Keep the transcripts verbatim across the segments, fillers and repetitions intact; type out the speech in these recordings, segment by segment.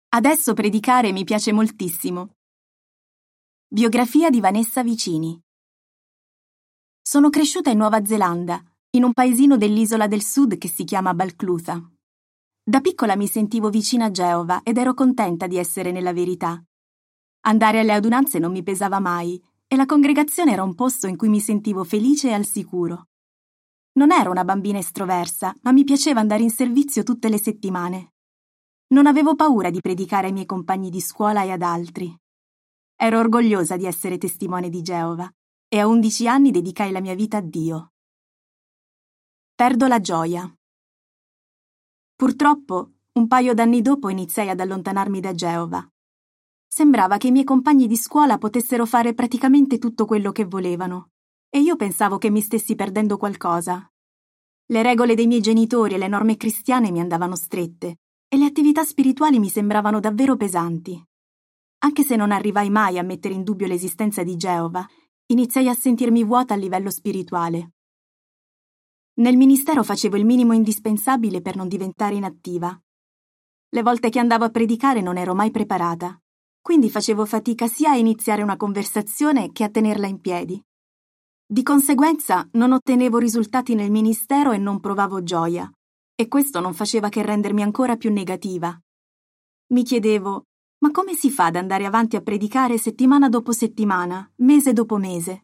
Adesso predicare mi piace moltissimo. Biografia di Vanessa Vicini. Sono cresciuta in Nuova Zelanda, in un paesino dell'isola del sud che si chiama Balclutha. Da piccola mi sentivo vicina a Geova ed ero contenta di essere nella verità. Andare alle adunanze non mi pesava mai e la congregazione era un posto in cui mi sentivo felice e al sicuro. Non ero una bambina estroversa, ma mi piaceva andare in servizio tutte le settimane. Non avevo paura di predicare ai miei compagni di scuola e ad altri. Ero orgogliosa di essere testimone di Geova e a undici anni dedicai la mia vita a Dio. Perdo la gioia. Purtroppo, un paio d'anni dopo iniziai ad allontanarmi da Geova. Sembrava che i miei compagni di scuola potessero fare praticamente tutto quello che volevano, e io pensavo che mi stessi perdendo qualcosa. Le regole dei miei genitori e le norme cristiane mi andavano strette, e le attività spirituali mi sembravano davvero pesanti. Anche se non arrivai mai a mettere in dubbio l'esistenza di Geova, iniziai a sentirmi vuota a livello spirituale. Nel ministero facevo il minimo indispensabile per non diventare inattiva. Le volte che andavo a predicare non ero mai preparata, quindi facevo fatica sia a iniziare una conversazione che a tenerla in piedi. Di conseguenza non ottenevo risultati nel ministero e non provavo gioia, e questo non faceva che rendermi ancora più negativa. Mi chiedevo, ma come si fa ad andare avanti a predicare settimana dopo settimana, mese dopo mese?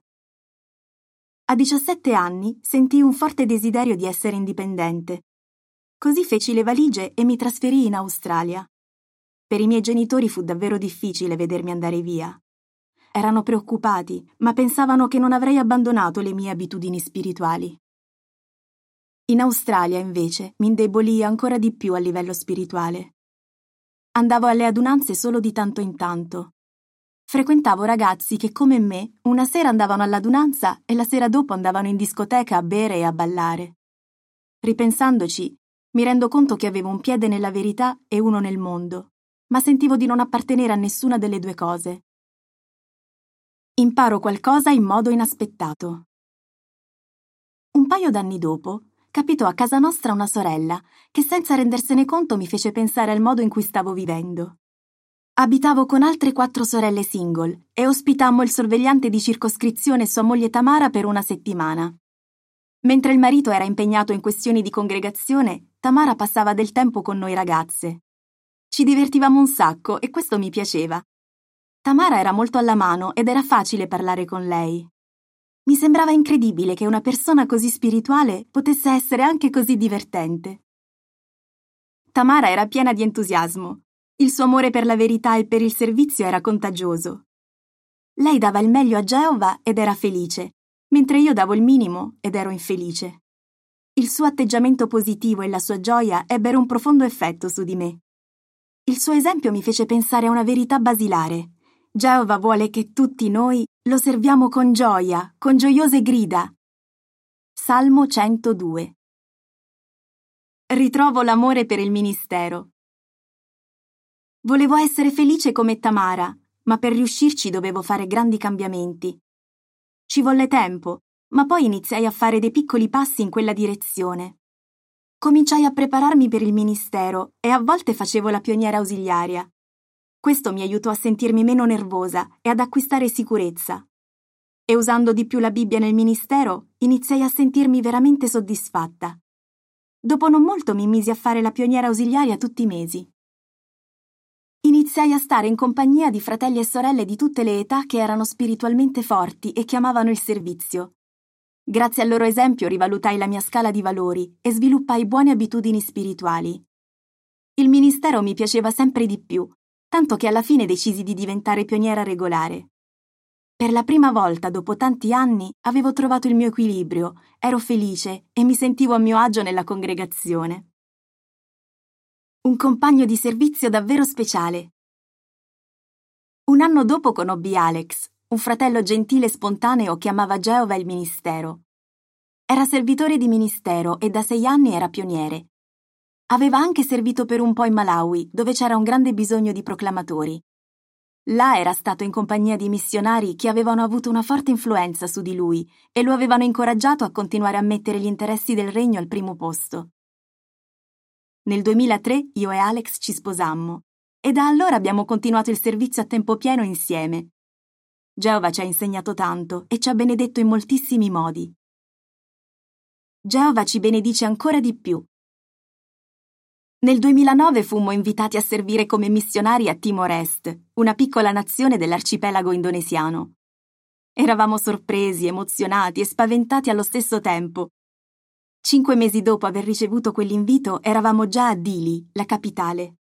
A diciassette anni sentii un forte desiderio di essere indipendente. Così feci le valigie e mi trasferii in Australia. Per i miei genitori fu davvero difficile vedermi andare via. Erano preoccupati, ma pensavano che non avrei abbandonato le mie abitudini spirituali. In Australia, invece, mi indebolii ancora di più a livello spirituale. Andavo alle adunanze solo di tanto in tanto. Frequentavo ragazzi che, come me, una sera andavano all'adunanza e la sera dopo andavano in discoteca a bere e a ballare. Ripensandoci, mi rendo conto che avevo un piede nella verità e uno nel mondo, ma sentivo di non appartenere a nessuna delle due cose. Imparo qualcosa in modo inaspettato. Un paio d'anni dopo, capitò a casa nostra una sorella che senza rendersene conto mi fece pensare al modo in cui stavo vivendo. Abitavo con altre quattro sorelle single e ospitammo il sorvegliante di circoscrizione e sua moglie Tamara per una settimana. Mentre il marito era impegnato in questioni di congregazione, Tamara passava del tempo con noi ragazze. Ci divertivamo un sacco e questo mi piaceva. Tamara era molto alla mano ed era facile parlare con lei. Mi sembrava incredibile che una persona così spirituale potesse essere anche così divertente. Tamara era piena di entusiasmo. Il suo amore per la verità e per il servizio era contagioso. Lei dava il meglio a Geova ed era felice, mentre io davo il minimo ed ero infelice. Il suo atteggiamento positivo e la sua gioia ebbero un profondo effetto su di me. Il suo esempio mi fece pensare a una verità basilare. Geova vuole che tutti noi lo serviamo con gioia, con gioiose grida. Salmo centodue. Ritrovo l'amore per il ministero. Volevo essere felice come Tamara, ma per riuscirci dovevo fare grandi cambiamenti. Ci volle tempo, ma poi iniziai a fare dei piccoli passi in quella direzione. Cominciai a prepararmi per il ministero e a volte facevo la pioniera ausiliaria. Questo mi aiutò a sentirmi meno nervosa e ad acquistare sicurezza. E usando di più la Bibbia nel ministero, iniziai a sentirmi veramente soddisfatta. Dopo non molto mi misi a fare la pioniera ausiliaria tutti i mesi. Iniziai a stare in compagnia di fratelli e sorelle di tutte le età che erano spiritualmente forti e che amavano il servizio. Grazie al loro esempio rivalutai la mia scala di valori e sviluppai buone abitudini spirituali. Il ministero mi piaceva sempre di più, tanto che alla fine decisi di diventare pioniera regolare. Per la prima volta dopo tanti anni avevo trovato il mio equilibrio, ero felice e mi sentivo a mio agio nella congregazione. Un compagno di servizio davvero speciale. Un anno dopo conobbi Alex, un fratello gentile e spontaneo che amava Geova e il ministero. Era servitore di ministero e da sei anni era pioniere. Aveva anche servito per un po' in Malawi, dove c'era un grande bisogno di proclamatori. Là era stato in compagnia di missionari che avevano avuto una forte influenza su di lui e lo avevano incoraggiato a continuare a mettere gli interessi del regno al primo posto. Nel duemilatré io e Alex ci sposammo e da allora abbiamo continuato il servizio a tempo pieno insieme. Geova ci ha insegnato tanto e ci ha benedetto in moltissimi modi. Geova ci benedice ancora di più. Nel duemilanove fummo invitati a servire come missionari a Timor Est, una piccola nazione dell'arcipelago indonesiano. Eravamo sorpresi, emozionati e spaventati allo stesso tempo. Cinque mesi dopo aver ricevuto quell'invito eravamo già a Dili, la capitale.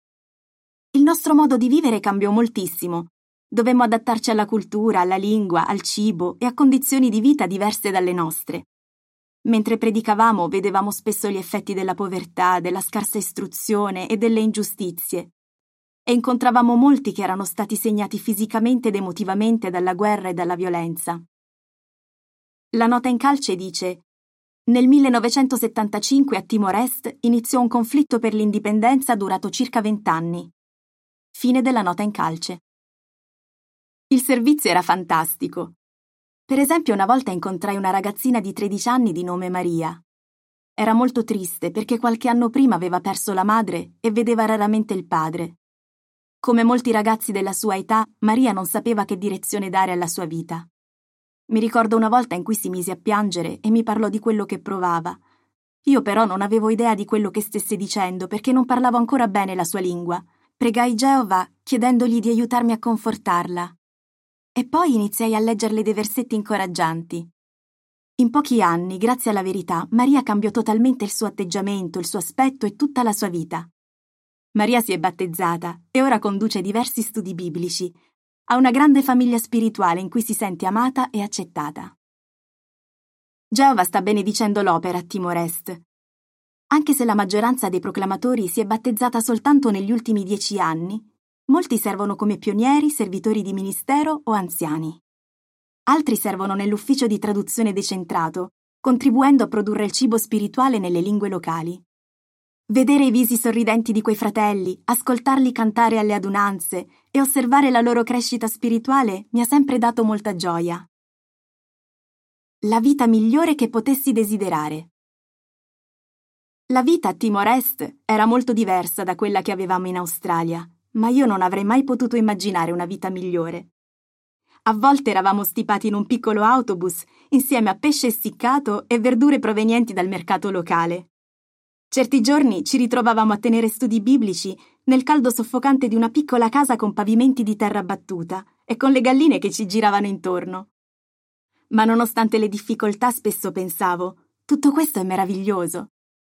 Il nostro modo di vivere cambiò moltissimo. Dovemmo adattarci alla cultura, alla lingua, al cibo e a condizioni di vita diverse dalle nostre. Mentre predicavamo vedevamo spesso gli effetti della povertà, della scarsa istruzione e delle ingiustizie. E incontravamo molti che erano stati segnati fisicamente ed emotivamente dalla guerra e dalla violenza. La nota in calce dice: nel millenovecentosettantacinque a Timor Est iniziò un conflitto per l'indipendenza durato circa vent'anni. Fine della nota in calce. Il servizio era fantastico. Per esempio, una volta incontrai una ragazzina di tredici anni di nome Maria. Era molto triste perché qualche anno prima aveva perso la madre e vedeva raramente il padre. Come molti ragazzi della sua età, Maria non sapeva che direzione dare alla sua vita. Mi ricordo una volta in cui si mise a piangere e mi parlò di quello che provava. Io però non avevo idea di quello che stesse dicendo perché non parlavo ancora bene la sua lingua. Pregai Geova chiedendogli di aiutarmi a confortarla. E poi iniziai a leggerle dei versetti incoraggianti. In pochi anni, grazie alla verità, Maria cambiò totalmente il suo atteggiamento, il suo aspetto e tutta la sua vita. Maria si è battezzata e ora conduce diversi studi biblici. Ha una grande famiglia spirituale in cui si sente amata e accettata. Geova sta benedicendo l'opera a Timor Est. Anche se la maggioranza dei proclamatori si è battezzata soltanto negli ultimi dieci anni, molti servono come pionieri, servitori di ministero o anziani. Altri servono nell'ufficio di traduzione decentrato, contribuendo a produrre il cibo spirituale nelle lingue locali. Vedere i visi sorridenti di quei fratelli, ascoltarli cantare alle adunanze e osservare la loro crescita spirituale mi ha sempre dato molta gioia. La vita migliore che potessi desiderare. La vita a Timor Est era molto diversa da quella che avevamo in Australia, ma io non avrei mai potuto immaginare una vita migliore. A volte eravamo stipati in un piccolo autobus insieme a pesce essiccato e verdure provenienti dal mercato locale. Certi giorni ci ritrovavamo a tenere studi biblici nel caldo soffocante di una piccola casa con pavimenti di terra battuta e con le galline che ci giravano intorno. Ma nonostante le difficoltà spesso pensavo, tutto questo è meraviglioso.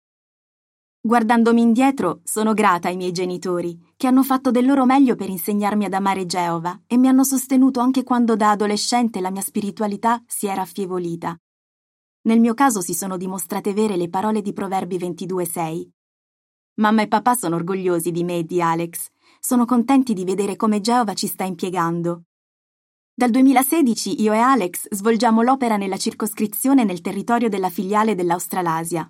Guardandomi indietro, sono grata ai miei genitori, che hanno fatto del loro meglio per insegnarmi ad amare Geova e mi hanno sostenuto anche quando da adolescente la mia spiritualità si era affievolita. Nel mio caso si sono dimostrate vere le parole di Proverbi ventidue sei. Mamma e papà sono orgogliosi di me e di Alex. Sono contenti di vedere come Geova ci sta impiegando. Dal duemilasedici io e Alex svolgiamo l'opera nella circoscrizione nel territorio della filiale dell'Australasia.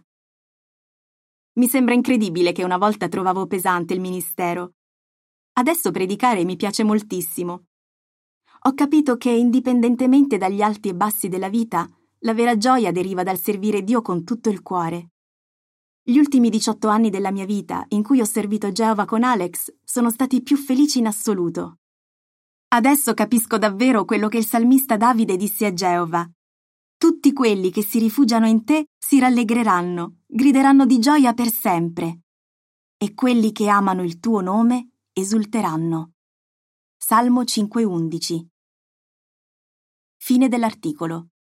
Mi sembra incredibile che una volta trovavo pesante il ministero. Adesso predicare mi piace moltissimo. Ho capito che, indipendentemente dagli alti e bassi della vita, la vera gioia deriva dal servire Dio con tutto il cuore. Gli ultimi diciotto anni della mia vita, in cui ho servito Geova con Alex, sono stati i più felici in assoluto. Adesso capisco davvero quello che il salmista Davide disse a Geova. Tutti quelli che si rifugiano in te si rallegreranno, grideranno di gioia per sempre. E quelli che amano il tuo nome esulteranno. Salmo cinque undici. Fine dell'articolo.